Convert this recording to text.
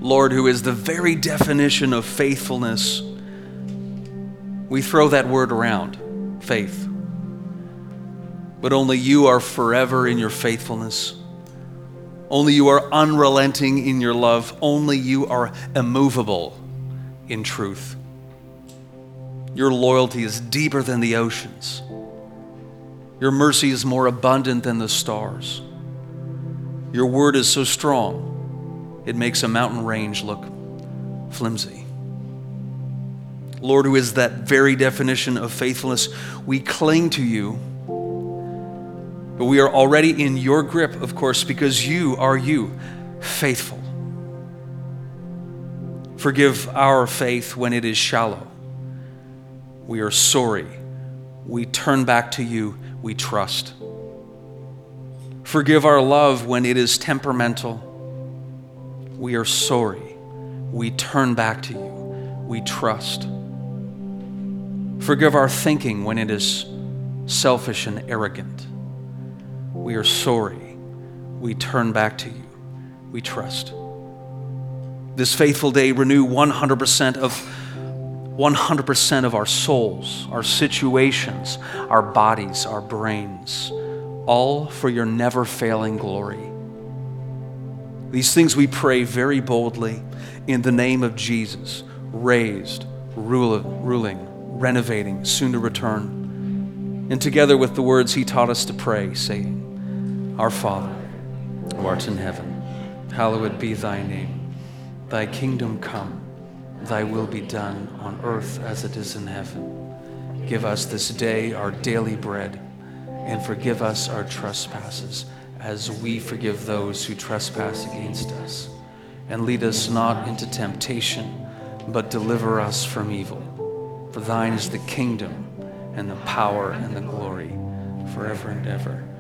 Lord, who is the very definition of faithfulness. We throw that word around, faith. But only you are forever in your faithfulness. Only you are unrelenting in your love. Only you are immovable in truth. Your loyalty is deeper than the oceans. Your mercy is more abundant than the stars. Your word is so strong, it makes a mountain range look flimsy. Lord, who is that very definition of faithfulness, we cling to you, but we are already in your grip, of course, because you are you, faithful. Forgive our faith when it is shallow. We are sorry. We turn back to you. We trust. Forgive our love when it is temperamental. We are sorry. We turn back to you. We trust. Forgive our thinking when it is selfish and arrogant. We are sorry. We turn back to you. We trust. This faithful day, renew 100% of our souls, our situations, our bodies, our brains, all for your never-failing glory. These things we pray very boldly in the name of Jesus, raised, ruling, renovating, soon to return, and together with the words he taught us to pray, saying, Our Father, who art in heaven, hallowed be thy name. Thy kingdom come, thy will be done on earth as it is in heaven. Give us this day our daily bread, and forgive us our trespasses, as we forgive those who trespass against us. And lead us not into temptation, but deliver us from evil. For thine is the kingdom, and the power, and the glory, forever and ever.